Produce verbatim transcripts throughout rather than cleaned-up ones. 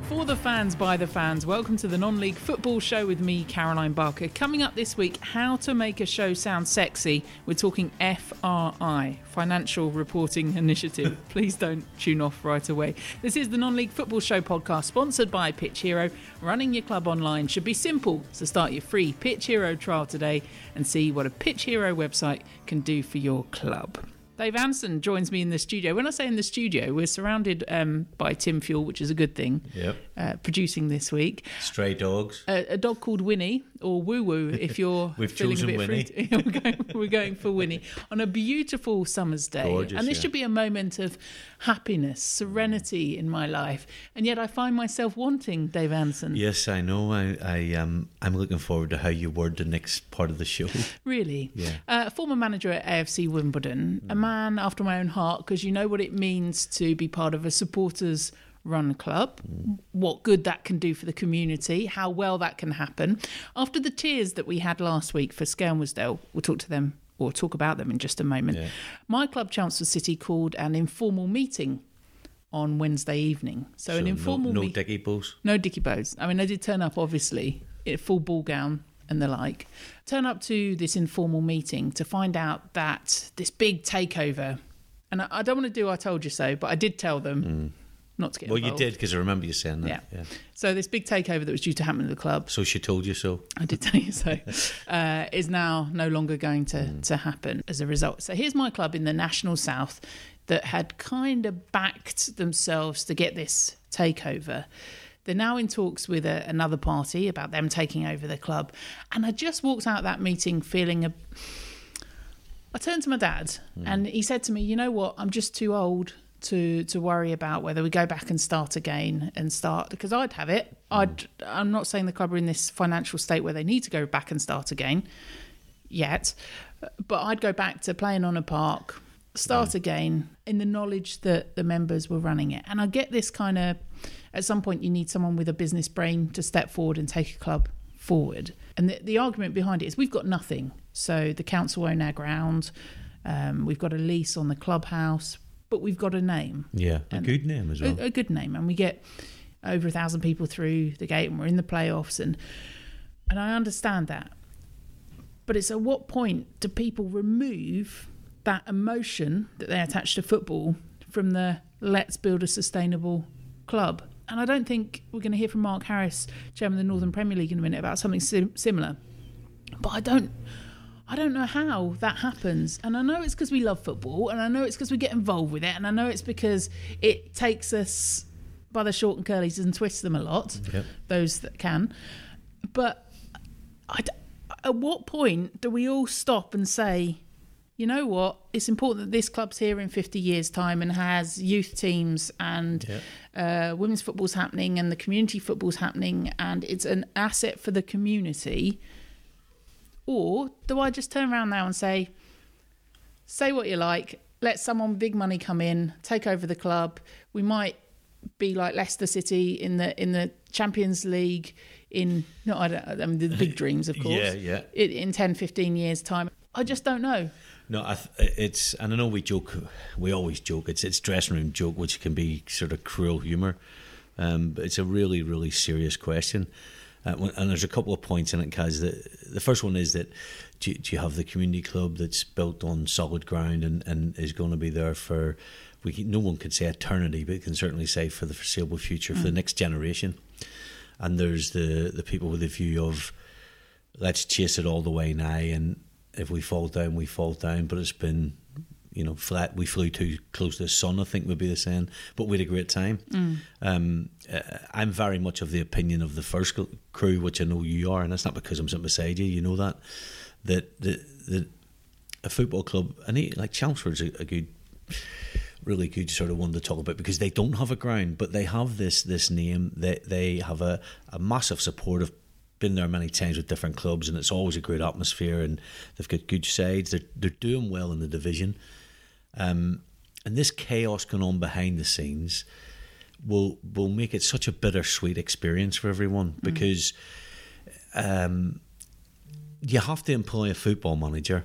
For the fans, by the fans, welcome to the Non-League Football Show with me, Caroline Barker. Coming up this week, how to make a show sound sexy. We're talking F R I, Financial Reporting Initiative. Please don't tune off right away. This is the Non-League Football Show podcast, sponsored by Pitch Hero. Running your club online should be simple, so start your free Pitch Hero trial today and see what a Pitch Hero website can do for your club. Dave Anson joins me in the studio. When I say in the studio, we're surrounded um, by Tim Fuel, which is a good thing, yep. uh, producing this week. Stray dogs. A, a dog called Winnie, or Woo Woo, if you're We've feeling chosen a bit Winnie. fruity. we're, going, we're going for Winnie on a beautiful summer's day. Gorgeous, and this yeah. should be a moment of happiness, serenity in my life. And yet I find myself wanting Dave Anson. Yes, I know. I, I, um, I'm looking forward to how you word the next part of the show. Really? Yeah. Uh, former manager at A F C Wimbledon, mm. a man after my own heart, because you know what it means to be part of a supporters run club, mm. what good that can do for the community, how well that can happen. After the tears that we had last week for Skelmersdale, we'll talk to them or talk about them in just a moment. Yeah. My club, Chelmsford City, called an informal meeting on Wednesday evening. So, so an informal no, no meeting. dicky bows? No dicky bows. I mean, I did turn up, obviously, in full ball gown and the like. Turn up to this informal meeting to find out that this big takeover, and I, I don't want to do I told you so, but I did tell them mm. not to get well, involved. you did, because I remember you saying that. Yeah. yeah. So this big takeover that was due to happen in the club. So she told you so. I did tell you so. uh, is now no longer going to, mm. to happen as a result. So here's my club in the National South that had kind of backed themselves to get this takeover. They're now in talks with a, another party about them taking over the club. And I just walked out of that meeting feeling a... I turned to my dad mm. and he said to me, you know what, I'm just too old to to worry about whether we go back and start again and start, because I'd have it. Mm. I'd, I'm not saying the club are in this financial state where they need to go back and start again yet, but I'd go back to playing on a park, start mm. again in the knowledge that the members were running it. And I get this kind of, at some point you need someone with a business brain to step forward and take a club forward. And the, the argument behind it is we've got nothing. So the council own our ground, um, we've got a lease on the clubhouse, but we've got a name. Yeah, a good name as well. A, a good name. And we get over a thousand people through the gate and we're in the playoffs. And and I understand that. But it's at what point do people remove that emotion that they attach to football from the let's build a sustainable club? And I don't think we're going to hear from Mark Harris, chairman of the Northern Premier League, in a minute about something sim- similar. But I don't... I don't know how that happens. And I know it's because we love football, and I know it's because we get involved with it, and I know it's because it takes us by the short and curlies and twists them a lot, yep. those that can. But I, at what point do we all stop and say, you know what, it's important that this club's here in fifty years' time and has youth teams and yep. uh, women's football's happening and the community football's happening and it's an asset for the community? Or do I just turn around now and say, say what you like, let someone with big money come in, take over the club. We might be like Leicester City in the in the Champions League in, no, I don't, I mean, the big dreams, of course. yeah, yeah. In, in ten, fifteen years' time. I just don't know. No, I th- it's, and I know we joke, we always joke, it's it's dressing room joke, which can be sort of cruel humour. Um, but it's a really, really serious question. Uh, and there's a couple of points in it, Kaz. The, the first one is that do you, do you have the community club that's built on solid ground and, and is going to be there for, we can, no one can say eternity, but can certainly say for the foreseeable future, mm. for the next generation. And there's the, the people with the view of, let's chase it all the way now, and if we fall down, we fall down. But it's been, you know, flat. We flew too close to the sun, I think would be the saying. But we had a great time. Mm. Um, uh, I'm very much of the opinion of the first crew, which I know you are, and that's not because I'm sitting beside you. You know that that that, that a football club, and he, like Chelmsford's a, a good, really good sort of one to talk about, because they don't have a ground, but they have this this name. They they have a, a massive support of. Been there many times with different clubs, and it's always a great atmosphere, and they've got good sides. They're they're doing well in the division, um, and this chaos going on behind the scenes will will make it such a bittersweet experience for everyone, mm. because um, you have to employ a football manager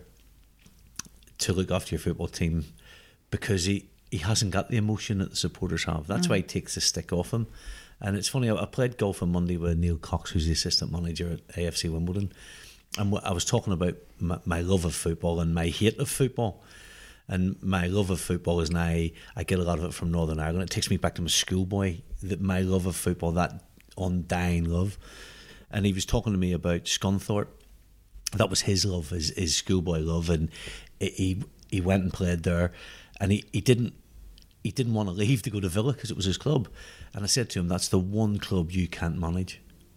to look after your football team, because he, he hasn't got the emotion that the supporters have. That's mm. why he takes the stick off him. And it's funny, I played golf on Monday with Neil Cox, who's the assistant manager at A F C Wimbledon. And I was talking about my, my love of football and my hate of football. And my love of football is now, I get a lot of it from Northern Ireland. It takes me back to my schoolboy, that my love of football, that undying love. And he was talking to me about Scunthorpe. That was his love, his, his schoolboy love. And he he went and played there. And he, he didn't he didn't want to leave to go to Villa because it was his club. And I said to him, that's the one club you can't manage.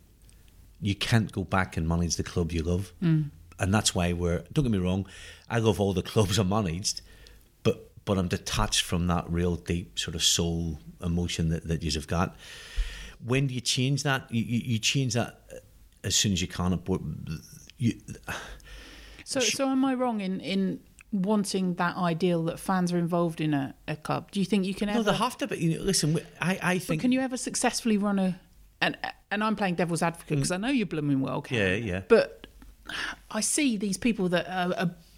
You can't go back and manage the club you love. Mm. And that's why we're, don't get me wrong, I love all the clubs I managed, but but I'm detached from that real deep sort of soul emotion that, that you've got. When do you change that? You, you, you change that as soon as you can. You, so, so am I wrong in... in wanting that ideal that fans are involved in a, a club? Do you think you can ever... No, they have to be. You know, listen, I, I think... But can you ever successfully run a... And and I'm playing devil's advocate because mm. I know you blooming well can. Yeah, yeah. But I see these people that are,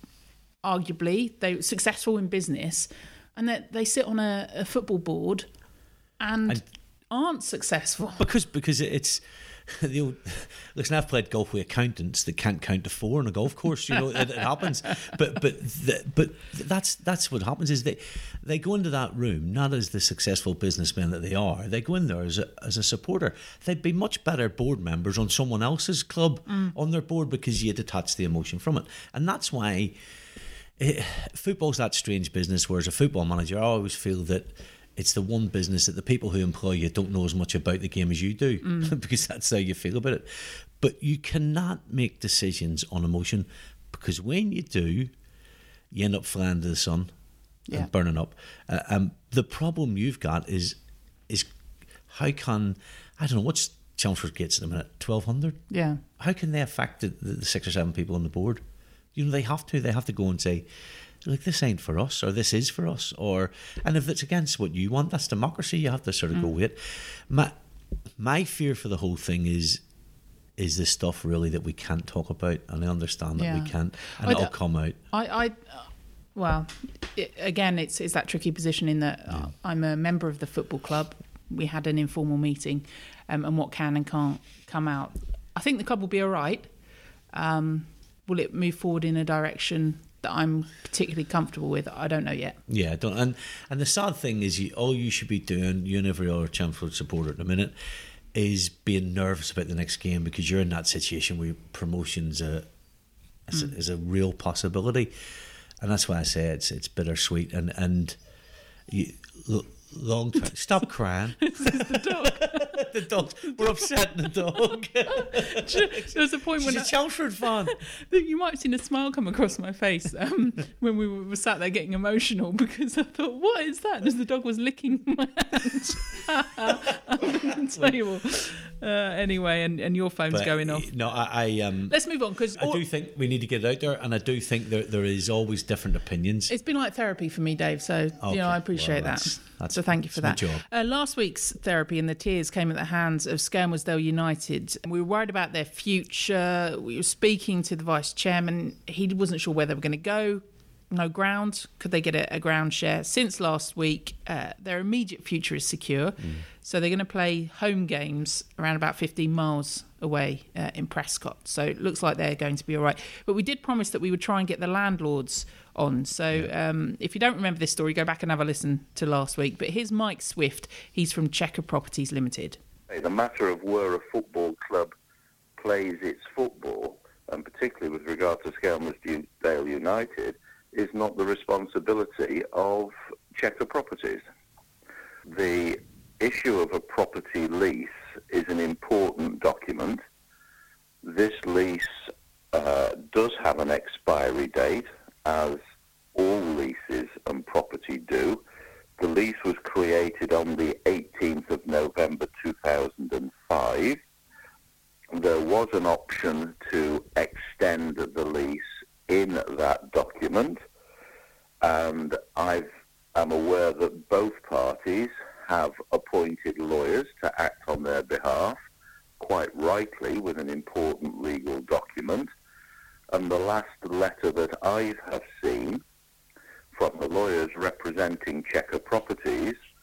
are arguably they're successful in business and that they sit on a, a football board and, and aren't successful. Because, because it's... The old, listen, I've played golf with accountants that can't count to four on a golf course. You know, it, it happens. But but the, but that's that's what happens is they they go into that room not as the successful businessmen that they are. They go in there as a as a supporter. They'd be much better board members on someone else's club mm. on their board because you detach the emotion from it, and that's why it, football's that strange business. Whereas a football manager, I always feel that it's the one business that the people who employ you don't know as much about the game as you do mm. because that's how you feel about it. But you cannot make decisions on emotion because when you do, you end up flying to the sun yeah. and burning up. Uh, um, the problem you've got is is how can, I don't know, what's Chelmsford Gates at the minute? twelve hundred? Yeah. How can they affect the, the six or seven people on the board? You know, they have to. They have to go and say, like, this ain't for us, or this is for us, or and if it's against what you want, that's democracy. You have to sort of mm. go with it. My my fear for the whole thing is is the stuff really that we can't talk about, and I understand that yeah. we can't, and I, it'll come out. I, I well, it, again, it's it's that tricky position in that yeah. I'm a member of the football club. We had an informal meeting, um, and what can and can't come out. I think the club will be all right. Um, will it move forward in a direction that I'm particularly comfortable with? I don't know yet. Yeah, I don't. And and the sad thing is, you, all you should be doing, you and every other Chelmsford supporter at the minute, is being nervous about the next game because you're in that situation where promotion's a is, mm. a is a real possibility, and that's why I say it's it's bittersweet. And and you, long time. Stop crying. This is the dog. The dog. We're upsetting the dog. There was a point She's when a Chelmsford fan. You might have seen a smile come across my face um, when we were sat there getting emotional because I thought, what is that? As the dog was licking my hand on the table. Uh, anyway, and, and your phone's but, going off. No, I. I um, Let's move on because I do think we need to get it out there, and I do think there there is always different opinions. It's been like therapy for me, Dave. So okay. you know, I appreciate well, that's, that. That's, so thank you for that. Uh, last week's therapy and the tears came at the hands of Skelmersdale United. We were worried about their future. We were speaking to the vice chairman. He wasn't sure where they were going to go. No ground. Could they get a, a ground share? Since last week, uh, their immediate future is secure. Mm. So they're going to play home games around about fifteen miles away uh, in Prescott. So it looks like they're going to be all right. But we did promise that we would try and get the landlords on. So yeah. um, if you don't remember this story, go back and have a listen to last week. But here's Mike Swift. He's from Checker Properties Limited. The matter of where a football club plays its football, and particularly with regard to Skelmersdale United, is not the responsibility of Checker Properties. The issue of a property lease is an important document. This lease uh, does have an expiry date, as all leases and property do. The lease was created on the eighteenth of November two thousand five. There was an option to extend the lease in that document, and I am aware that both parties have appointed lawyers to act on their behalf, quite rightly, with an important legal document. And the last letter that I have seen from the lawyers representing Checker Properties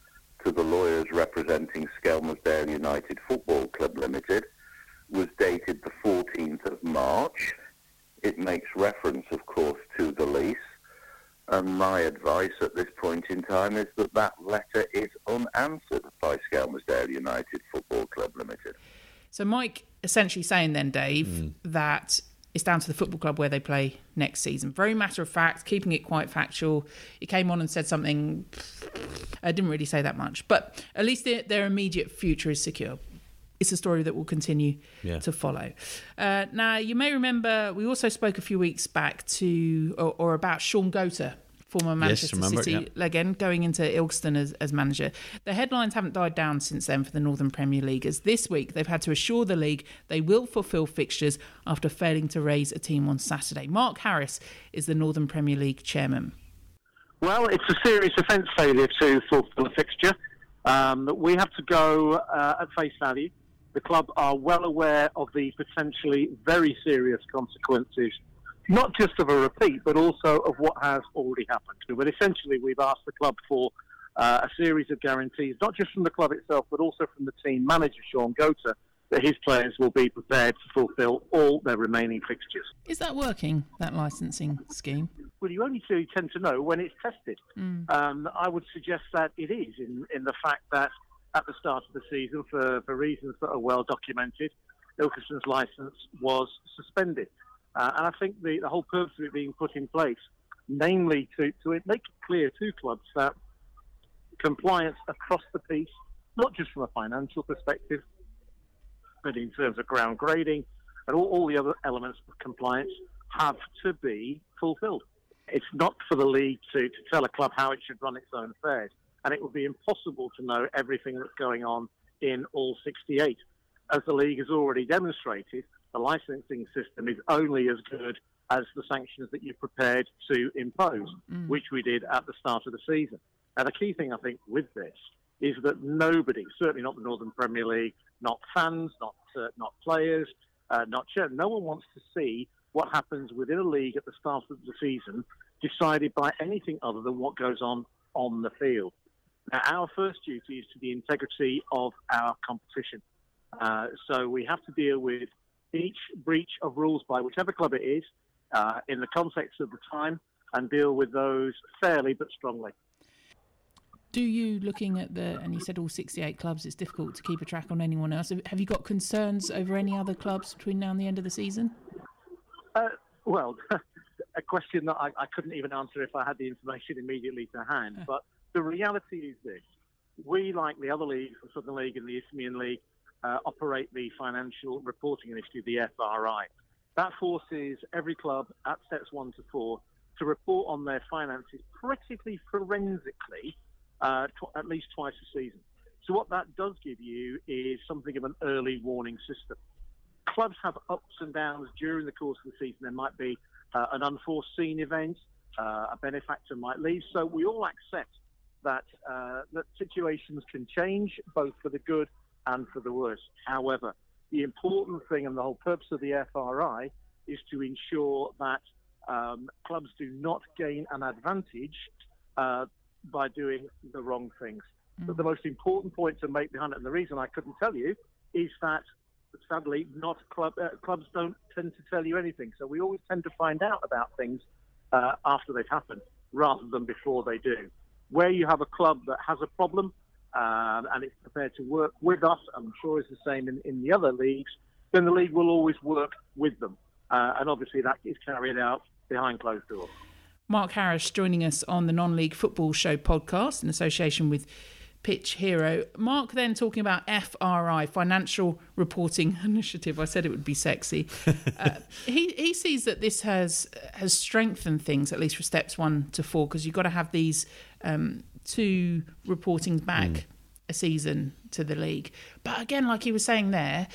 to the lawyers representing Skelmersdale United Football Club Limited was dated the fourteenth of March. It makes reference, of course, to the lease. And my advice at this point in time is that that letter is unanswered by Skelmersdale United Football Club Limited. So Mike essentially saying then, Dave, mm. that it's down to the football club where they play next season. Very matter of fact, keeping it quite factual. He came on and said something, I didn't really say that much, but at least their, their immediate future is secure. It's a story that will continue yeah. to follow. Uh, now, you may remember we also spoke a few weeks back to or, or about Sean Gota, former Manchester yes, remember, City yeah. legend, going into Ilkeston as, as manager. The headlines haven't died down since then for the Northern Premier League, as this week they've had to assure the league they will fulfil fixtures after failing to raise a team on Saturday. Mark Harris is the Northern Premier League chairman. Well, it's a serious offence failure to fulfil a fixture. Um, we have to go uh, at face value. The club are well aware of the potentially very serious consequences, not just of a repeat, but also of what has already happened. But essentially, we've asked the club for uh, a series of guarantees, not just from the club itself, but also from the team manager, Sean Gota, that his players will be prepared to fulfil all their remaining fixtures. Is that working, that licensing scheme? Well, you only do tend to know when it's tested. Mm. Um, I would suggest that it is, in, in the fact that at the start of the season, for, for reasons that are well documented, Ilkeston's licence was suspended. Uh, and I think the, the whole purpose of it being put in place, namely to, to make it clear to clubs that compliance across the piece, not just from a financial perspective, but in terms of ground grading and all, all the other elements of compliance, have to be fulfilled. It's not for the league to, to tell a club how it should run its own affairs. And it would be impossible to know everything that's going on in all sixty-eight. As the league has already demonstrated, the licensing system is only as good as the sanctions that you're prepared to impose, mm. which we did at the start of the season. Now, the key thing, I think, with this is that nobody, certainly not the Northern Premier League, not fans, not uh, not players, uh, not chairman, no one wants to see what happens within a league at the start of the season decided by anything other than what goes on on the field. Now, our first duty is to the integrity of our competition. Uh, so we have to deal with each breach of rules by whichever club it is uh, in the context of the time and deal with those fairly but strongly. Do you, looking at the, and you said all sixty-eight clubs, it's difficult to keep a track on anyone else. Have you got concerns over any other clubs between now and the end of the season? Uh, well, a question that I, I couldn't even answer if I had the information immediately to hand. But the reality is this. We, like the other leagues, the Southern League and the Isthmian League, uh, operate the Financial Reporting Initiative, the F R I. That forces every club at steps one to four to report on their finances pretty forensically uh, tw- at least twice a season. So what that does give you is something of an early warning system. Clubs have ups and downs during the course of the season. There might be uh, an unforeseen event, uh, a benefactor might leave. So we all accept that uh, that situations can change, both for the good and for the worse. However, the important thing and the whole purpose of the F R I is to ensure that um, clubs do not gain an advantage uh, by doing the wrong things. Mm. But the most important point to make behind it, and the reason I couldn't tell you, is that sadly, not club, uh, clubs don't tend to tell you anything. So we always tend to find out about things uh, after they've happened, rather than before they do. Where you have a club that has a problem um, and it's prepared to work with us, I'm sure it's the same in, in the other leagues, then the league will always work with them. Uh, and obviously that is carried out behind closed doors. Mark Harris joining us on the Non-League Football Show podcast in association with Pitch Hero. Mark then talking about F R I, Financial Reporting Initiative. I said it would be sexy. uh, he he sees that this has has strengthened things, at least for steps one to four, because you've got to have these um, two reportings back mm. a season to the league. But again, like he was saying there,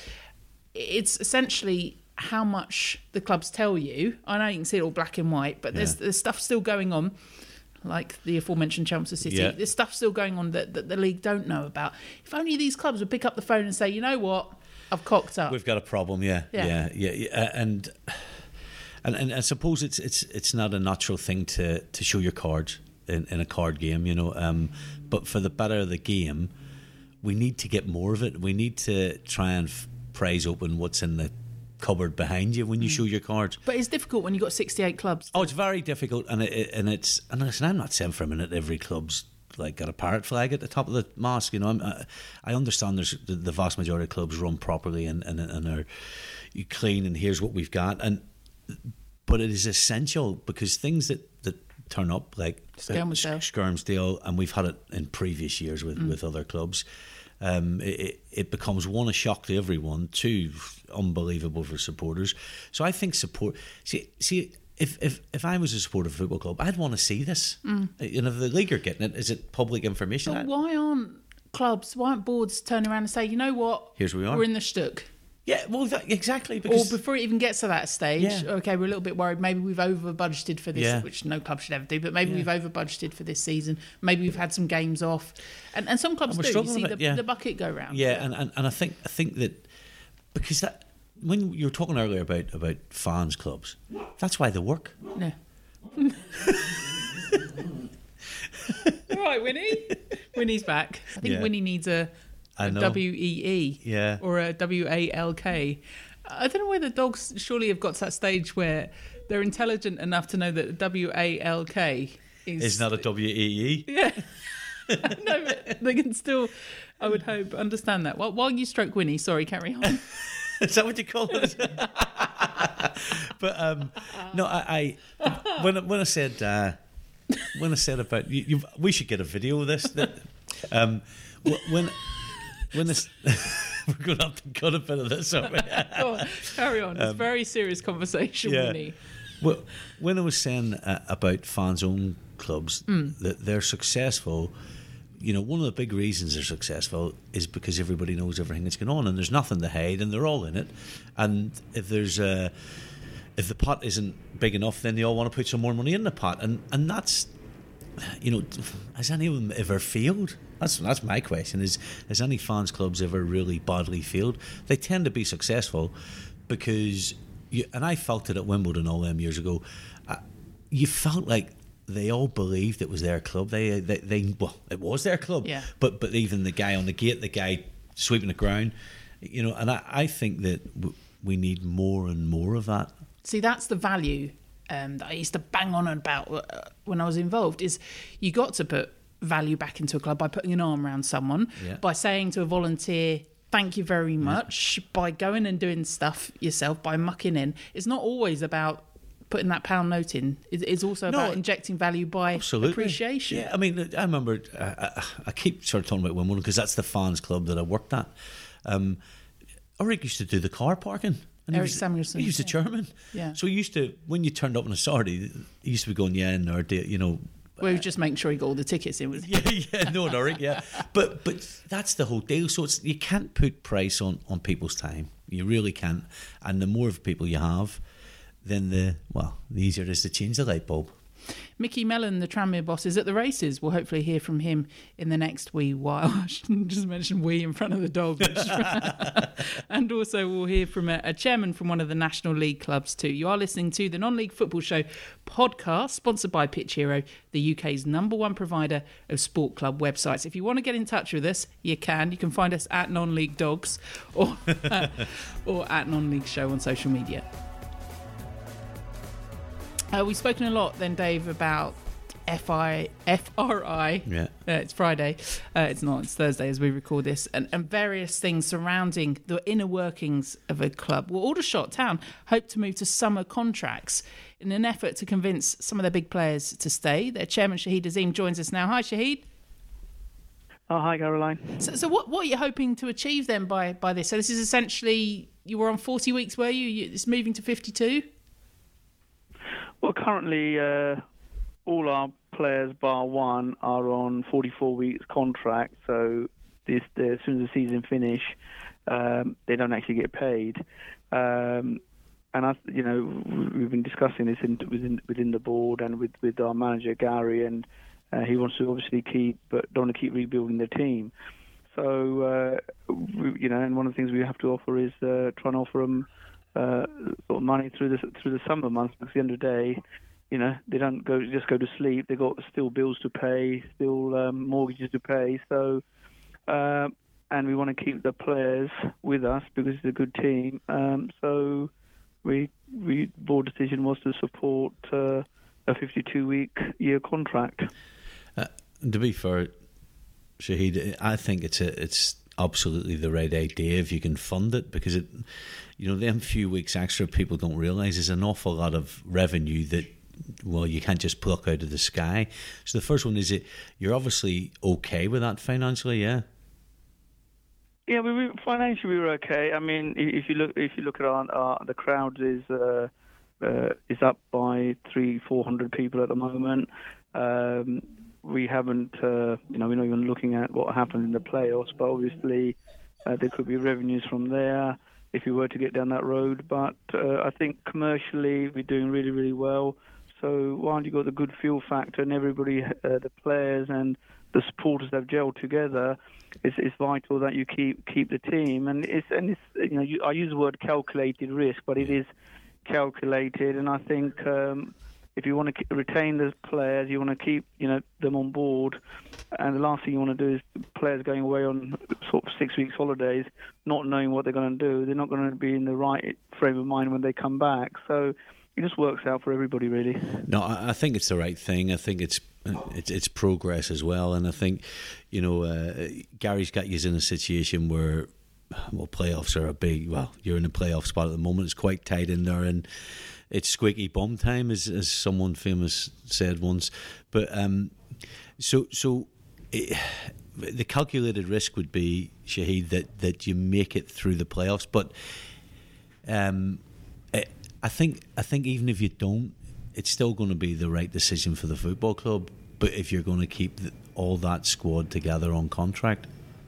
it's essentially how much the clubs tell you. I know you can see it all black and white, but yeah. there's there's stuff still going on, like the aforementioned Chelmsford City. Yeah. There's stuff still going on that, that the league don't know about. If only these clubs would pick up the phone and say, you know what, I've cocked up. We've got a problem, yeah. Yeah, yeah, yeah. yeah. And, and and I suppose it's it's it's not a natural thing to, to show your cards. in, in a card game, you know. Um, but for the better of the game, we need to get more of it. We need to try and f- prize open what's in the cupboard behind you when you mm. show your cards. But it's difficult when you've got sixty-eight clubs. Oh, it's very difficult, and it, and it's and listen, I'm not saying for a minute every club's like got a parrot flag at the top of the mast. You know, I'm, I, I understand there's the, the vast majority of clubs run properly and and, and are clean, and here's what we've got, and but it is essential because things that, that turn up like Skelmersdale. Skelmersdale, and we've had it in previous years with, mm. with other clubs. Um, it, it becomes one, a shock to everyone, two, unbelievable for supporters. So I think support. See, see, if if if I was a supporter of a football club, I'd want to see this. Mm. You know, if the league are getting it, is it public information? But why aren't clubs, why aren't boards turning around and say, you know what? Here's where we are. We're in the shtuck. Yeah, well, that, exactly. Because or before it even gets to that stage, yeah. okay, we're a little bit worried. Maybe we've over budgeted for this, yeah. which no club should ever do. But maybe yeah. we've over budgeted for this season. Maybe we've had some games off, and and some clubs do. You see the, yeah. the bucket go round. Yeah, and, and and I think I think that because that when you were talking earlier about about fans clubs, that's why they work. Yeah. All right, Winnie. Winnie's back. I think yeah. Winnie needs a. A W E E yeah. or a W A L K. I don't know whether dogs surely have got to that stage where they're intelligent enough to know that W A L K is... It's not a W E E? Yeah. No, but they can still, I would hope, understand that. While, while you stroke Winnie, sorry, carry on. Is that what you call it? But, um, no, I... I when, when I said... Uh, when I said about... You, you, we should get a video of this. That, um, when... When this, we're going to have to cut a bit of this, aren't we? Go on, carry on. It's a um, very serious conversation, yeah. Winnie. Well, when I was saying uh, about fans-owned clubs, mm. that they're successful, you know, one of the big reasons they're successful is because everybody knows everything that's going on, and there's nothing to hide, and they're all in it. And if there's a, if the pot isn't big enough, then they all want to put some more money in the pot, and and that's, you know, has any of them ever failed? That's that's my question. Is has any fans clubs ever really badly failed? They tend to be successful because, you, and I felt it at Wimbledon all them years ago. Uh, you felt like they all believed it was their club. They, they they well, it was their club. Yeah. But but even the guy on the gate, the guy sweeping the ground, you know. And I, I think that w- we need more and more of that. See, that's the value um, that I used to bang on about uh, when I was involved. Is you got to put value back into a club by putting an arm around someone, yeah. by saying to a volunteer, thank you very much, yeah. by going and doing stuff yourself, by mucking in. It's not always about putting that pound note in. It's also no, about injecting value by absolutely. appreciation. Yeah, I mean, I remember, uh, I, I keep sort of talking about Wimbledon because that's the fans club that I worked at. Um, Ulrich used to do the car parking. And Eric he was, Samuelson. He was the chairman. Yeah. So he used to, when you turned up on a Saturday, he used to be going, yeah, or, you know, we were just making sure he got all the tickets in. Yeah, yeah, no, Ulrich, yeah. But but that's the whole deal. So it's you can't put price on, on people's time. You really can't. And the more people you have, then the well, the easier it is to change the light bulb. Mickey Mellon, the Tranmere boss, is at the races. We'll hopefully hear from him in the next wee while. I shouldn't just mention we in front of the dog. And also we'll hear from a, a chairman from one of the National League clubs too. You are listening to the Non-League Football Show podcast, sponsored by Pitch Hero, the U K's number one provider of sport club websites. If you want to get in touch with us, you can. You can find us at Non-League Dogs or, uh, or at Non-League Show on social media. Uh, we've spoken a lot then, Dave, about F I, F R I. Yeah. Uh, it's Friday. Uh, it's not. It's Thursday as we record this. And, and various things surrounding the inner workings of a club. Well, Aldershot Town hope to move to summer contracts in an effort to convince some of their big players to stay. Their chairman, Shahid Azim, joins us now. Hi, Shahid. Oh, hi, Caroline. So, so what, what are you hoping to achieve then by, by this? So this is essentially, you were on forty weeks, were you? you it's moving to fifty-two? Well, currently, uh, all our players, bar one, are on forty-four weeks contract. So this, the, as soon as the season finish, um, they don't actually get paid. Um, and I, you know, we've been discussing this in, within within the board and with, with our manager Gary, and uh, he wants to obviously keep, but don't want to keep rebuilding the team. So uh, we, you know, and one of the things we have to offer is uh, try and offer them. Uh, sort of money through the through the summer months, because at the end of the day, you know, they don't go just go to sleep. They've got still bills to pay, still um, mortgages to pay. So, uh, and we want to keep the players with us because it's a good team. Um, so, we we board decision was to support uh, a fifty-two week year contract. Uh, to be fair, Shahid, I think it's a it's absolutely the right idea if you can fund it, because it, you know, them few weeks extra people don't realise is an awful lot of revenue that, well, you can't just pluck out of the sky. So the first one is, it you're obviously okay with that financially, yeah? Yeah, we were, financially we were okay. I mean, if you look if you look at our, our the crowd is uh, uh, is up by three four hundred people at the moment. Um, we haven't, uh, you know, we're not even looking at what happened in the playoffs, but obviously uh, there could be revenues from there if we were to get down that road. But uh, I think commercially we're doing really really well. So while you've got the good feel factor and everybody, uh, the players and the supporters have gelled together, it's, it's vital that you keep keep the team. And it's and it's you know you, I use the word calculated risk, but it is calculated. And I think um, if you want to retain the players, you want to keep you know them on board. And the last thing you want to do is players going away on sort of six weeks holidays, not knowing what they're going to do. They're not going to be in the right frame of mind when they come back. So it just works out for everybody, really. No, I think it's the right thing. I think it's it's, it's progress as well, and I think, you know, uh, Gary's got you in a situation where, well, playoffs are a big. Well, you're in a playoff spot at the moment. It's quite tight in there, and it's squeaky bum time, as as someone famous said once. But um, so so. It, the calculated risk would be, Shahid, that, that you make it through the playoffs, but um, it, I think I think even if you don't, it's still going to be the right decision for the football club. But if you're going to keep the, all that squad together on contract,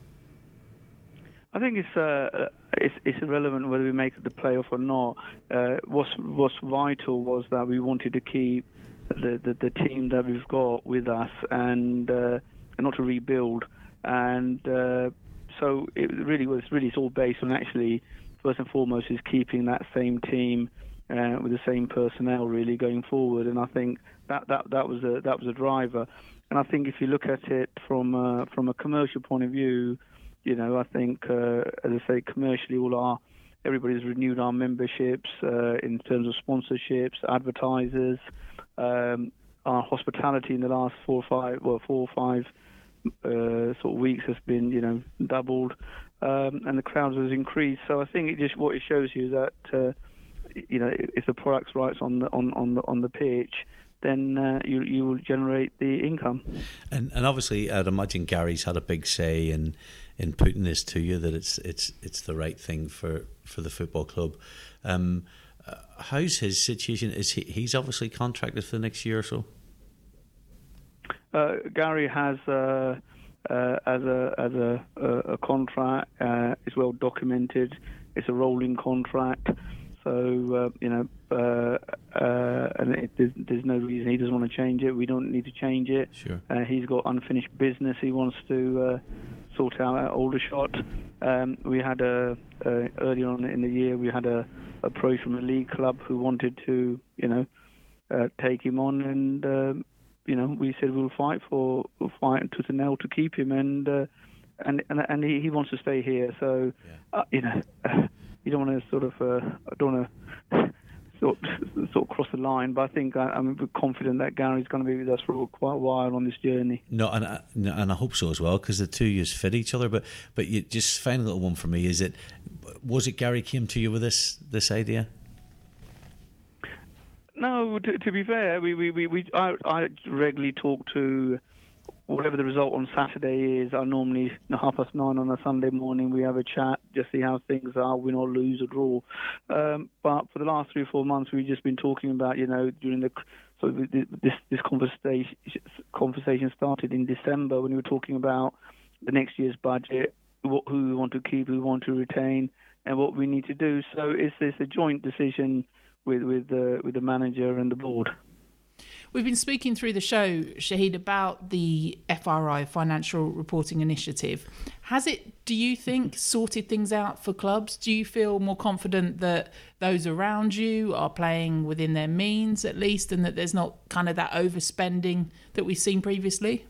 I think it's uh, it's, it's irrelevant whether we make the playoff or not. Uh, what's what's vital was that we wanted to keep the the, the team that we've got with us, and uh, and not to rebuild. And uh, so it really was really it's all based on actually first and foremost is keeping that same team. Uh, with the same personnel really going forward, and I think that, that, that was a that was a driver. And I think if you look at it from uh, from a commercial point of view, you know, I think uh, as I say, commercially, all our everybody's renewed our memberships uh, in terms of sponsorships, advertisers, um, our hospitality in the last four or five well four or five uh, sort of weeks has been you know doubled, um, and the crowds has increased. So I think it just what it shows you is that. Uh, You know, if the product's right on the on on the on the pitch, then uh, you you will generate the income. And and obviously, I'd imagine Gary's had a big say in in putting this to you that it's it's it's the right thing for, for the football club. Um, uh, how's his situation? Is he he's obviously contracted for the next year or so? Uh, Gary has uh, uh, as a as a a contract. Uh, it's well documented. It's a rolling contract. So, uh, you know, uh, uh, and it, there's, there's no reason he doesn't want to change it. We don't need to change it. Sure. Uh, he's got unfinished business he wants to uh, sort out at Aldershot. Um, we had a, uh, earlier on in the year, we had a approach from a league club who wanted to, you know, uh, take him on. And, uh, you know, we said we'll fight for, we'll fight tooth and nail to keep him. And, uh, and, and, and he, he wants to stay here. So, yeah. uh, you know... You don't want to sort of, uh, I don't want to sort, sort of cross the line, but I think I, I'm confident that Gary's going to be with us for quite a while on this journey. No, and I, and I hope so as well, because the two years fit each other. But but you just final little one for me is it was it Gary came to you with this this idea? No, to, to be fair, we we, we, we I, I regularly talk to. Whatever the result on Saturday is, I normally, half past nine on a Sunday morning, we have a chat, just see how things are, win or lose or draw. Um, but for the last three or four months, we've just been talking about, you know, during the, so this this conversation conversation started in December when we were talking about the next year's budget, what, who we want to keep, who we want to retain, and what we need to do. So it's, it's a joint decision with with the with the manager and the board. We've been speaking through the show, Shahid, about the F R I, Financial Reporting Initiative. Has it, do you think, sorted things out for clubs? Do you feel more confident that those around you are playing within their means, at least, and that there's not kind of that overspending that we've seen previously?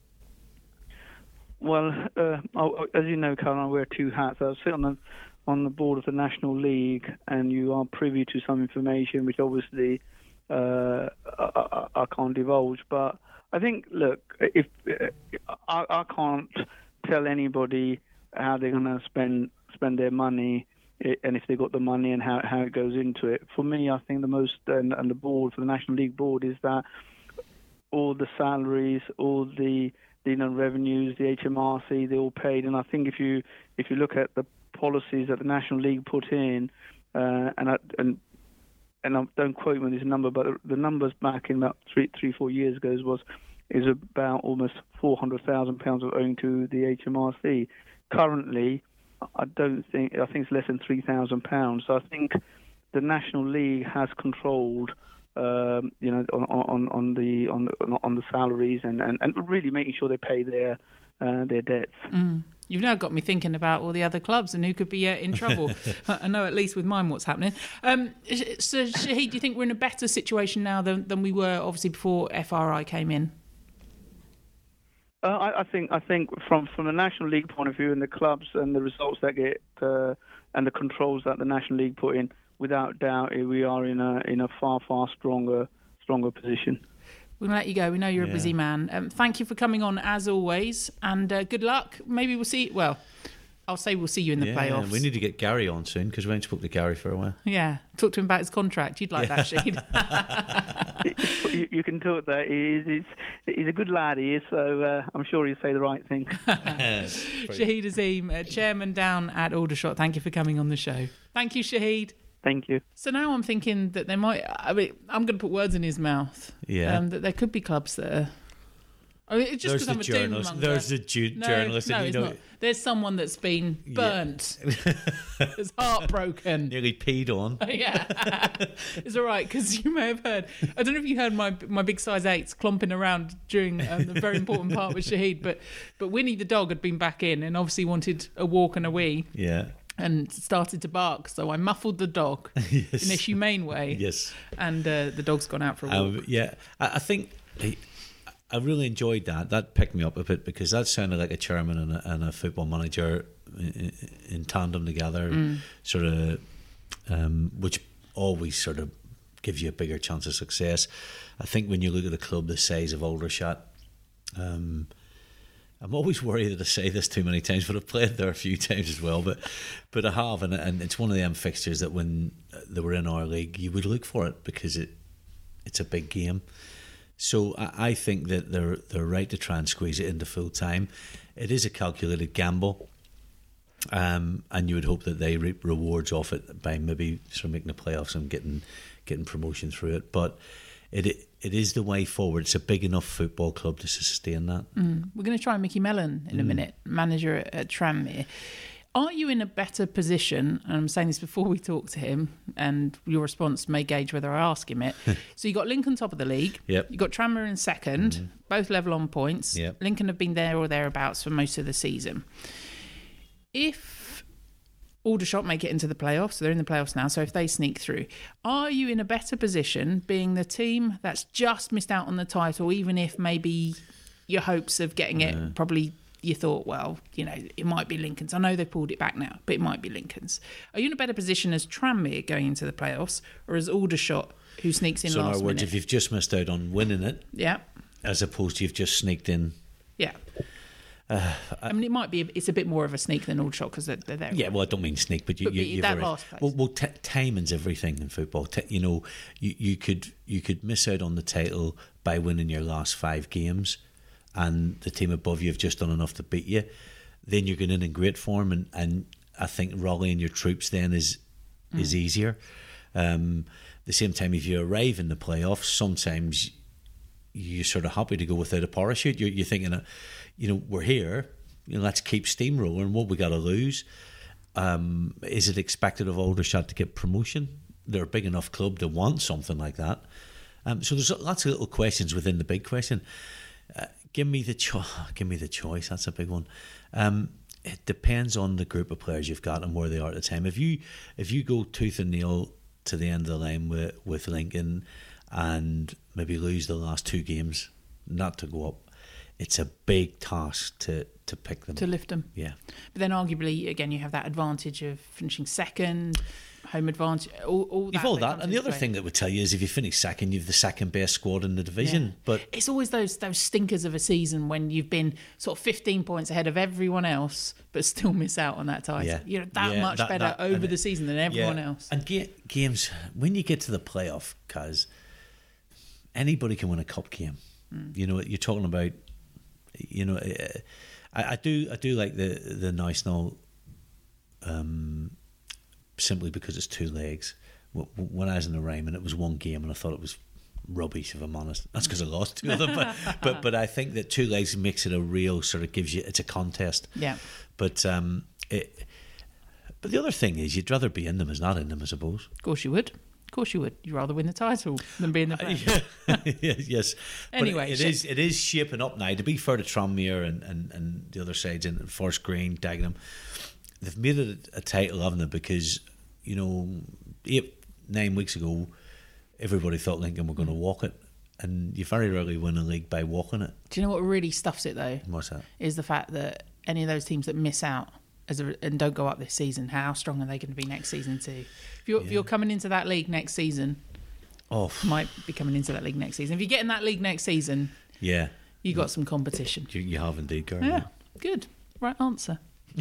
Well, uh, as you know, Karen, I wear two hats. I sit on the on the board of the National League, and you are privy to some information which obviously uh, I, I can't divulge. But I think, look, if I, I can't tell anybody how they're going to spend spend their money, and if they got the money and how, how it goes into it. For me, I think the most, and, and the board, for the National League board, is that all the salaries, all the the you know, revenues, the H M R C, they're all paid. And I think if you if you look at the policies that the National League put in, uh, and I, and and I don't quote me on this number, but the numbers back in about three three four years ago was is about almost four hundred thousand pounds of owing to the H M R C. Currently, I don't think I think it's less than three thousand pounds. So I think the National League has controlled. Um, you know, on, on, on the on the on the salaries and, and, and really making sure they pay their uh, their debts. Mm. You've now got me thinking about all the other clubs and who could be uh, in trouble. I know at least with mine what's happening. Um, so, Shahid, do you think we're in a better situation now than, than we were obviously before F R I came in? Uh, I, I think I think from from the National League point of view and the clubs and the results that get uh, and the controls that the National League put in. Without doubt, we are in a in a far far stronger stronger position. We'll let you go. We know you're yeah. a busy man. Um, thank you for coming on as always, and uh, good luck. Maybe we'll see. Well, I'll say we'll see you in the yeah, playoffs. We need to get Gary on soon because we ain't spoke to Gary for a while. Yeah, talk to him about his contract. You'd like yeah. that, Shahid. you, you can talk that. He's, he's he's a good lad. He is. So uh, I'm sure he'll say the right thing. Shahid Azim, uh, chairman down at Aldershot. Thank you for coming on the show. Thank you, Shahid. Thank you. So now I'm thinking that there might. I mean, I'm going to put words in his mouth. Yeah. Um, that there could be clubs that are. I mean, it's just because I'm a journalist. doom There's the ju- no, journalist. No, and it's you know, not. There's someone that's been burnt. Yeah. Is heartbroken. Nearly peed on. Yeah. It's all right, because you may have heard. I don't know if you heard my my big size eights clomping around during um, the very important part with Shahid, but but Winnie the dog had been back in and obviously wanted a walk and a wee. Yeah. And started to bark, so I muffled the dog yes. in a humane way. Yes. And uh, the dog's gone out for a walk. Um, yeah, I, I think I, I really enjoyed that. That picked me up a bit because that sounded like a chairman and a, and a football manager in, in tandem together, mm. sort of, um, which always sort of gives you a bigger chance of success. I think when you look at the club the size of Aldershot, um, I'm always worried that I say this too many times, but I've played there a few times as well. But but I have, and, and it's one of them fixtures that when they were in our league, you would look for it because it it's a big game. So I, I think that they're they're right to try and squeeze it into full time. It is a calculated gamble, um, and you would hope that they reap rewards off it by maybe sort of making the playoffs and getting getting promotion through it. But it. it It is the way forward. It's a big enough football club to sustain that. Mm. We're going to try Mickey Mellon in mm. a minute, manager at, at Tranmere. Are you in a better position, and I'm saying this before we talk to him, and your response may gauge whether I ask him it. So you got Lincoln top of the league. Yep. You got Tranmere in second, mm. both level on points. Yep. Lincoln have been there or thereabouts for most of the season. If Aldershot make it into the playoffs, so they're in the playoffs now, so if they sneak through, are you in a better position being the team that's just missed out on the title, even if maybe your hopes of getting it, yeah. probably you thought, well, you know, it might be Lincoln's. I know they've pulled it back now, but it might be Lincoln's. Are you in a better position as Tranmere going into the playoffs, or as Aldershot, who sneaks in so last minute? So in other words, minute? If you've just missed out on winning it, yeah, as opposed to you've just sneaked in. Yeah. Uh, I mean, it might be. It's a bit more of a sneak than Aldershot because they're, they're there. Yeah, well, I don't mean sneak, but you, but you, you've that already, last place. Well, well t- timing's everything in football. T- you know, you, you could you could miss out on the title by winning your last five games, and the team above you have just done enough to beat you. Then you're going in in great form, and, and I think rallying your troops then is mm. is easier. Um, the same time, if you arrive in the playoffs, sometimes you're sort of happy to go without a parachute. You're, you're thinking, you know, we're here. You know, let's keep steamrolling. What we got to lose? Um, is it expected of Aldershot to get promotion? They're a big enough club to want something like that. Um, so there's lots of little questions within the big question. Uh, give me the cho- give me the choice. That's a big one. Um, it depends on the group of players you've got and where they are at the time. If you if you go tooth and nail to the end of the line with with Lincoln and maybe lose the last two games, not to go up, it's a big task to to pick them to lift them. Yeah, but then arguably again you have that advantage of finishing second. Home advantage, all, all that. You've all that, that and the other play. thing that would tell you is if you finish second, you've the second best squad in the division. Yeah. But it's always those those stinkers of a season when you've been sort of fifteen points ahead of everyone else, but still miss out on that title. Yeah. You're that Yeah, much that- better that- over and the season than everyone yeah. else. And ga- games when you get to the playoff, because anybody can win a cup game. Mm. You know, you're talking about. You know, I, I do I do like the the national. Um, simply because it's two legs. When I was in the Ryman, it was one game, and I thought it was rubbish. If I'm honest, that's because I lost two of them. But, but but I think that two legs makes it a real sort of gives you it's a contest. Yeah. But um, it. But the other thing is, you'd rather be in them as not in them, I suppose. Of course you would. Of course you would. You'd rather win the title than be in the playoff. Uh, yeah. yes. Anyway, but it, it is it is shaping up now. To be fair to Tranmere and, and, and the other sides in Forest Green, Dagenham, they've made it a title, haven't they? Because you know, eight nine weeks ago, everybody thought Lincoln were going to walk it, and you very rarely win a league by walking it. Do you know what really stuffs it though? What's that? Is the fact that any of those teams that miss out as a, and don't go up this season, how strong are they going to be next season too? If you're, Yeah. if you're coming into that league next season, oh, might be coming into that league next season. If you get in that league next season, yeah, you got some competition. you, you have indeed, Gary. Yeah, good, right answer.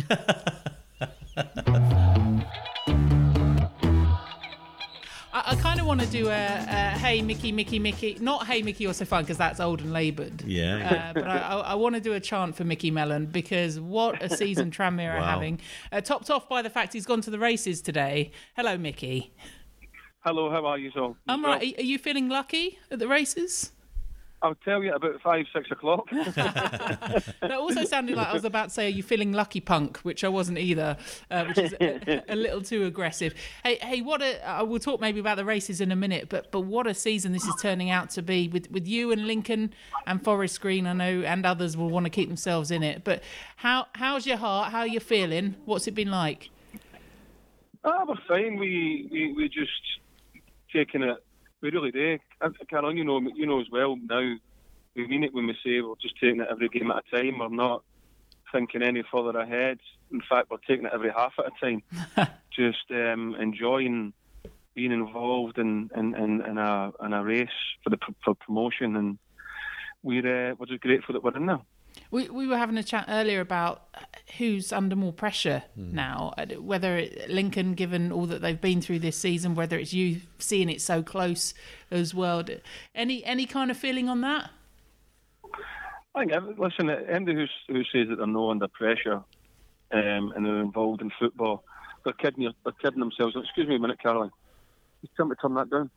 I, I kind of want to do a, a hey Mickey, Mickey, Mickey, not hey Mickey, you're so fun, because that's old and laboured. Yeah. Uh, but I, I, I want to do a chant for Mickey Mellon because what a season Tranmere are Wow. having. Uh, topped off by the fact he's gone to the races today. Hello, Mickey. Hello, how are you all? I'm right. Are, are you feeling lucky at the races? I'll tell you about five, six o'clock. That also sounded like I was about to say, are you feeling lucky, punk? Which I wasn't either, uh, which is a, a little too aggressive. Hey, hey, what a, I will talk maybe about the races in a minute, but but what a season this is turning out to be with, with you and Lincoln and Forest Green, I know, and others will want to keep themselves in it. But how how's your heart? How are you feeling? What's it been like? Ah, we're fine. We, we, we just taking it. We really do. Caroline, you know, you know as well now, we mean it when we say we're just taking it every game at a time. We're not thinking any further ahead. In fact, we're taking it every half at a time. Just um, enjoying being involved in, in, in, in, a, in a race for the for promotion, and we're, uh, we're just grateful that we're in there. We we were having a chat earlier about who's under more pressure mm. now, whether it, Lincoln, given all that they've been through this season, whether it's you seeing it so close as well. Any any kind of feeling on that? I think, listen, anybody who, who says that they're not under pressure um, and they're involved in football, they're kidding, they're kidding themselves. Excuse me a minute, Caroline. Just tell me to turn that down.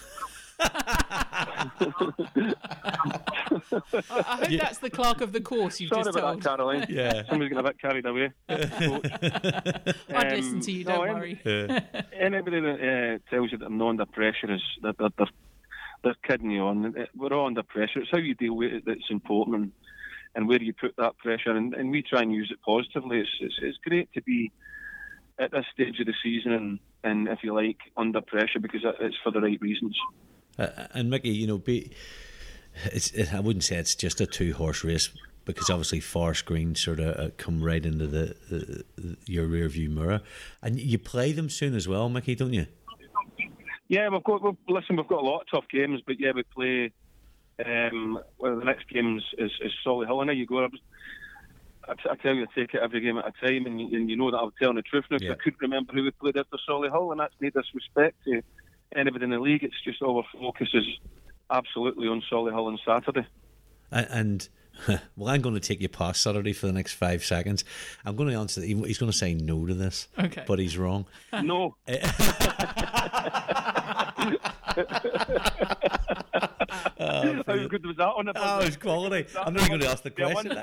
I, I hope yeah. that's the clerk of the course you've Sorry just about told. That, Caroline. Yeah. Somebody's getting a bit carried away. I'd um, listen to you, don't no, worry. Yeah. Anybody that uh, tells you that I'm not under pressure is they're, they're, they're, they're kidding you on. We're all under pressure. It's how you deal with it that's important, and, and where you put that pressure, and, and we try and use it positively. It's, it's, it's great to be at this stage of the season and, and if you like, under pressure, because it's for the right reasons. Uh, and Mickey, you know, be, it's, it, I wouldn't say it's just a two-horse race, because obviously Forest Green sort of uh, come right into the, the, the your rear view mirror, and you play them soon as well, Mickey, don't you? Yeah, we've got. We've, listen, we've got a lot of tough games, but yeah, we play. Um, well, the next game is, is, is Solihull, and there you go. I, was, I, t- I tell you, I take it every game at a time, and you, and you know that I'm telling the truth now. Yeah. I couldn't remember who we played after Solihull, and that's no disrespect to anybody in the league. It's just our focus is absolutely on Solihull on Saturday. And, and well, I'm going to take you past Saturday for the next five seconds. I'm going to answer. He's going to say no to this, okay, but he's wrong. No. Oh, how good was that on the Oh, it was quality. I'm not even going to ask the question.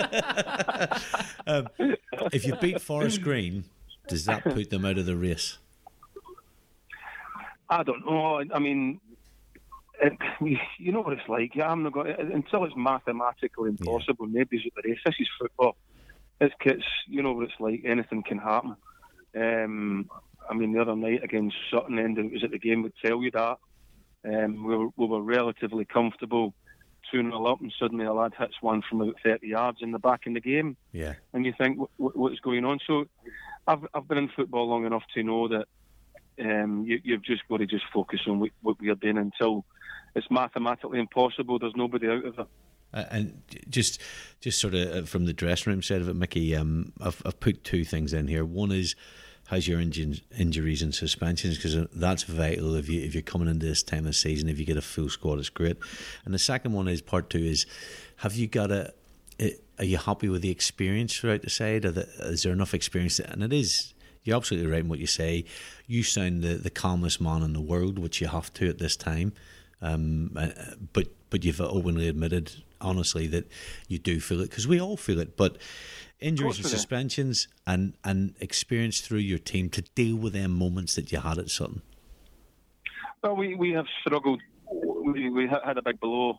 um, if you beat Forest Green, does that put them out of the race? I don't know. I mean, it, you know what it's like. Yeah, I'm not going until it's mathematically impossible. Yeah. Nobody's at the race. This is football. It's kids. You know what it's like. Anything can happen. Um, I mean, the other night against Sutton, and it was at the game would tell you that. Um, we were we were relatively comfortable, two nil up, and suddenly a lad hits one from about thirty yards in the back in the game. Yeah. And you think, what, what's going on? So, I've I've been in football long enough to know that um, you, you've just got to just focus on what, what we are doing until it's mathematically impossible. There's nobody out of it. Uh, and just, just sort of from the dressing room side of it, Mickey, um, I've I've put two things in here. One is, how's your inju- injuries and suspensions? Because that's vital if you if you're coming into this time of the season. If you get a full squad, it's great. And the second one is part two is, have you got a? Are you happy with the experience throughout the side? The, is there enough experience? And it is. You're absolutely right in what you say. You sound the, the calmest man in the world, which you have to at this time. Um, but but you've openly admitted, honestly, that you do feel it, because we all feel it. But injuries and suspensions and, and experience through your team to deal with them moments that you had at Sutton. Well, we, we have struggled. We, we had a big blow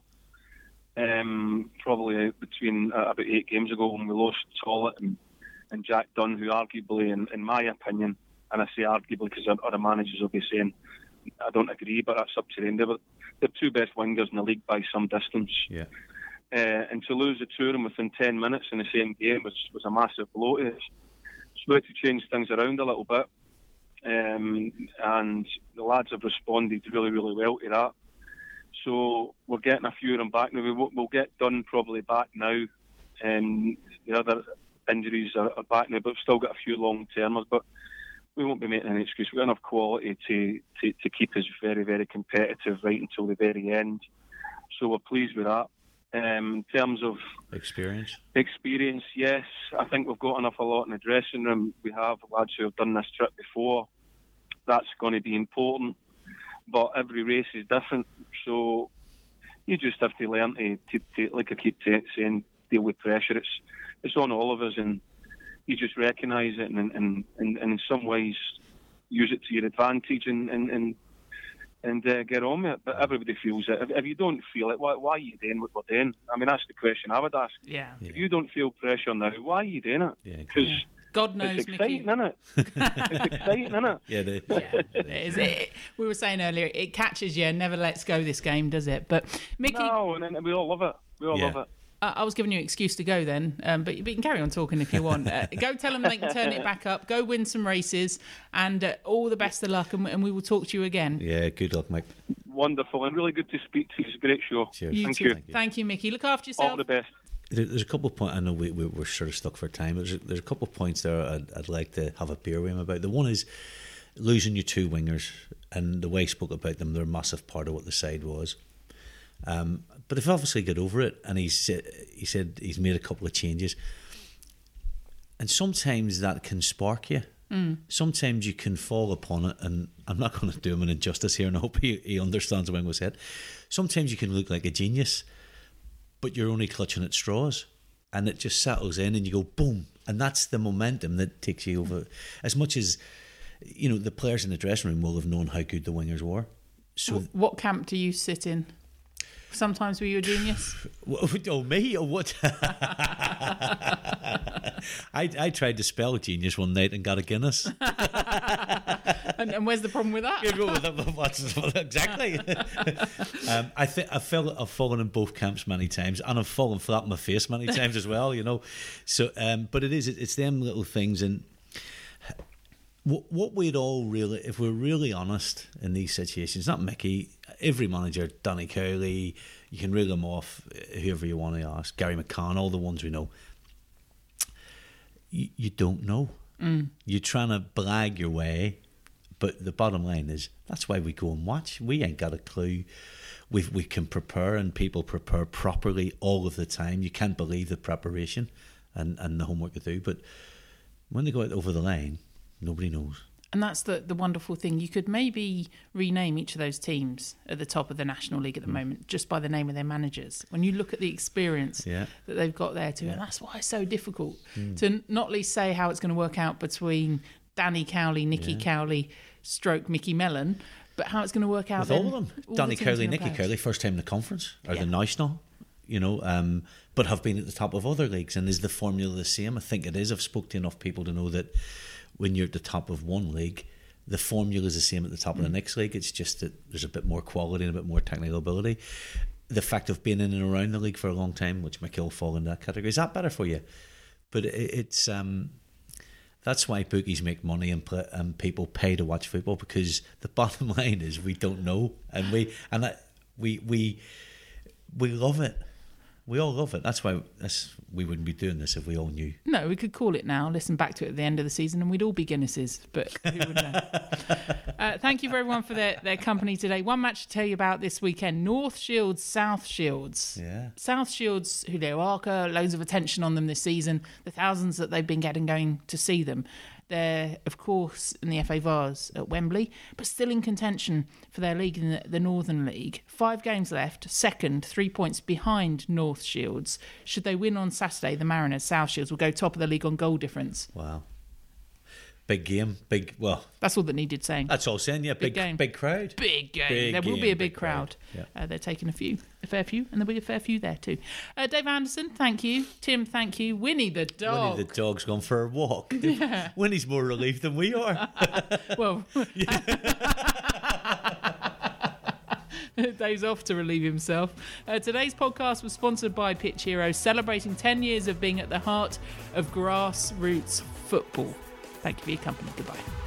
um, probably between uh, about eight games ago when we lost Tollett and, and Jack Dunn, who arguably, in, in my opinion, and I say arguably because other managers will be saying I don't agree, but that's up to them. They were the two best wingers in the league by some distance. Yeah. Uh, and to lose the two of them within ten minutes in the same game was, was a massive blow to us. So we had to change things around a little bit. Um, and the lads have responded really, really well to that. So we're getting a few of them back now. We, we'll get Dunn probably back now. Um, the other injuries are, are back now, but we've still got a few long-termers. But we won't be making any excuse. We've got enough quality to, to, to keep us very, very competitive right until the very end. So we're pleased with that. Um, in terms of experience, experience, yes, I think we've got enough a lot in the dressing room. We have lads who have done this trip before. That's going to be important, but every race is different. So you just have to learn to, to, to like I keep t- saying, deal with pressure. It's it's on all of us, and you just recognise it, and, and, and, and in some ways use it to your advantage, and and. and and uh, get on with it. But everybody feels it. If, if you don't feel it, why, why are you doing what we're doing? I mean, that's the question I would ask. Yeah. yeah. If you don't feel pressure now, why are you doing it? Because yeah. God knows, it's exciting, isn't it? It's exciting, isn't it? Yeah, they, yeah, it is. It, we were saying earlier, it catches you and never lets go, this game, does it? But Mickey... No, and, and we all love it. We all yeah. love it. I was giving you an excuse to go then, um, but, but you can carry on talking if you want. Uh, go tell them they can turn it back up, go win some races, and uh, all the best of luck, and, and we will talk to you again. Yeah, good luck, Mike. Wonderful, and really good to speak to you. It's a great show. Cheers. You Thank too. you. Thank you. Thank you, Mickey. Look after yourself. All the best. There, there's a couple of points, I know we, we, we're sort of stuck for time, but there's a, there's a couple of points there I'd, I'd like to have a beer with him about. The one is losing your two wingers, and the way he spoke about them, they're a massive part of what the side was. Um, but they've obviously got over it, and he's, he said he's made a couple of changes. And sometimes that can spark you. Mm. Sometimes you can fall upon it, and I'm not going to do him an injustice here, and I hope he, he understands what I said. Sometimes you can look like a genius, but you're only clutching at straws, and it just settles in, and you go boom, and that's the momentum that takes you over. As much as, you know, the players in the dressing room will have known how good the wingers were. So, what camp do you sit in? Sometimes were you a genius? Oh, me or what? I I tried to spell genius one night and got a Guinness. and, and where's the problem with that? Exactly. um, I think I felt I've fallen in both camps many times, and I've fallen flat on my face many times as well. You know, so um, but it is it's them little things, and what what we'd all really, if we're really honest in these situations, not Mickey. Every manager, Danny Cowley, you can reel them off, whoever you want to ask, Gary McCann, all the ones we know. You, you don't know. Mm. You're trying to blag your way, but the bottom line is that's why we go and watch. We ain't got a clue. We we can prepare, and people prepare properly all of the time. You can't believe the preparation and, and the homework they do, but when they go out over the line, nobody knows. And that's the, the wonderful thing. You could maybe rename each of those teams at the top of the National League at the mm. moment just by the name of their managers. When you look at the experience yeah. that they've got there too, yeah. and that's why it's so difficult mm. to not least say how it's going to work out between Danny Cowley, Nicky yeah. Cowley, stroke Mickey Mellon, But how it's going to work out with then, all of them. all Danny the teams Curley, in the Nicky playoffs. Curley, first time in the conference or Yeah. the national, you know, um, but have been at the top of other leagues. And is the formula the same? I think it is. I've spoke to enough people to know that when you're at the top of one league, the formula is the same at the top mm. of the next league. It's just that there's a bit more quality and a bit more technical ability. The fact of being in and around the league for a long time, which Michael fall in that category, is that better for you? But it, it's um, that's why bookies make money and, play, and people pay to watch football, because the bottom line is we don't know, and we and I, we we we love it. We all love it. That's why that's, we wouldn't be doing this if we all knew. No, we could call it now, listen back to it at the end of the season, and we'd all be Guinnesses, but who would know? uh, thank you for everyone for their, their company today. One match to tell you about this weekend, North Shields, South Shields. Yeah. South Shields, Julio Arca, loads of attention on them this season, the thousands that they've been getting going to see them. They're, of course, in the F A Vase at Wembley, but still in contention for their league in the, the Northern League. Five games left, second, three points behind North Shields. Should they win on Saturday, the Mariners, South Shields will go top of the league on goal difference. Wow. Big game, big, well... That's all that needed saying. That's all saying, yeah, big Big game. big crowd. Big game. Big there will game, be a big, big crowd. crowd. Yeah. Uh, they're taking a few, a fair few, and there'll be a fair few there too. Uh, Dave Anderson, thank you. Tim, thank you. Winnie the dog. Winnie the dog's gone for a walk. Yeah. Winnie's more relieved than we are. Well... Dave's off to relieve himself. Uh, today's podcast was sponsored by Pitch Hero, celebrating ten years of being at the heart of grassroots football. Thank you for your company. Goodbye.